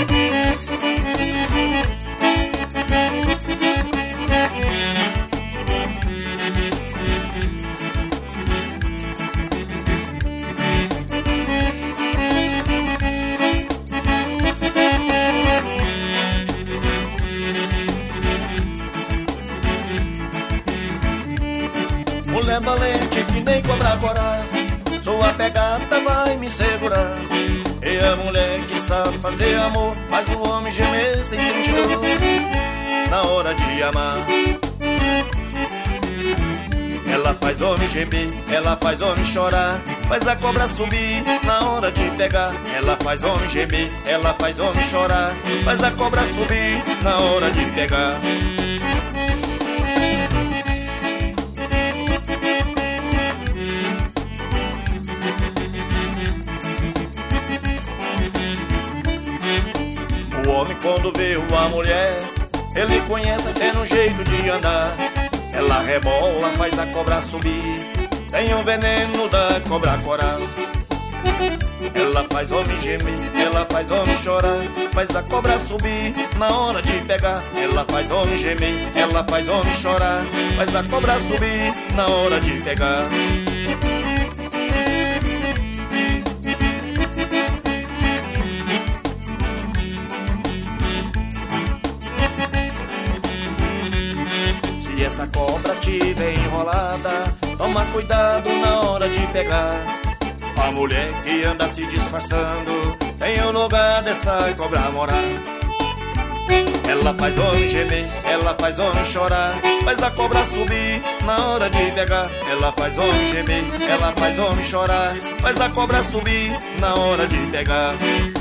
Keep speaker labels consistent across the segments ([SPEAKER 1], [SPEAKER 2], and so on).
[SPEAKER 1] Mulher valente que nem cobra coragem, sua pegada vai me segurar. E a mulher que sabe fazer amor faz o homem gemer sem sentir dor na hora de amar. Ela faz homem gemer, ela faz homem chorar, faz a cobra subir na hora de pegar. Ela faz homem gemer, ela faz homem chorar, faz a cobra subir na hora de pegar. O homem quando vê uma mulher, ele conhece até no jeito de andar. Ela rebola, faz a cobra subir, tem o veneno da cobra coral. Ela faz homem gemer, ela faz homem chorar, faz a cobra subir na hora de pegar. Ela faz homem gemer, ela faz homem chorar, faz a cobra subir na hora de pegar. Se essa cobra tiver enrolada, toma cuidado na hora de pegar. A mulher que anda se disfarçando, tem o lugar dessa cobra morar. Ela faz homem gemer, ela faz homem chorar, faz a cobra subir na hora de pegar. Ela faz homem gemer, ela faz homem chorar, faz a cobra subir na hora de pegar.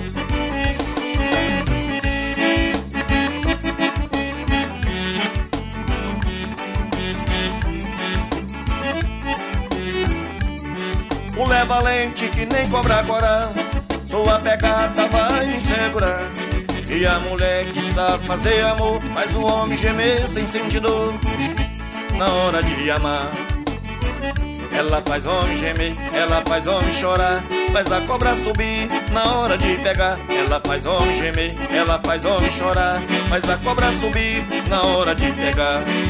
[SPEAKER 1] Mulher valente que nem cobra coral, sua pegada vai me segurar. E a mulher que sabe fazer amor faz o homem gemer sem sentir dor na hora de amar. Ela faz homem gemer, ela faz homem chorar, faz a cobra subir na hora de pegar. Ela faz homem gemer, ela faz homem chorar, faz a cobra subir na hora de pegar.